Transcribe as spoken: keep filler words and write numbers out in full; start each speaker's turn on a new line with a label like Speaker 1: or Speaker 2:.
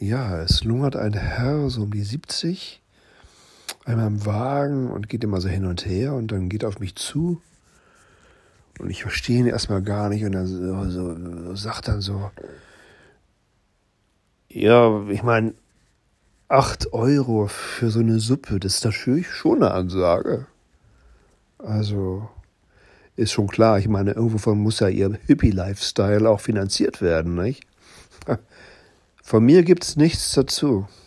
Speaker 1: Ja, es lungert ein Herr, so um die siebzig, einmal im Wagen und geht immer so hin und her und dann geht er auf mich zu und ich verstehe ihn erstmal gar nicht und dann so, so, so sagt dann so, ja, ich meine, acht Euro für so eine Suppe, das ist natürlich schon eine Ansage. Also ist schon klar, ich meine, irgendwovon muss ja ihr Hippie-Lifestyle auch finanziert werden, nicht? Von mir gibt's nichts dazu.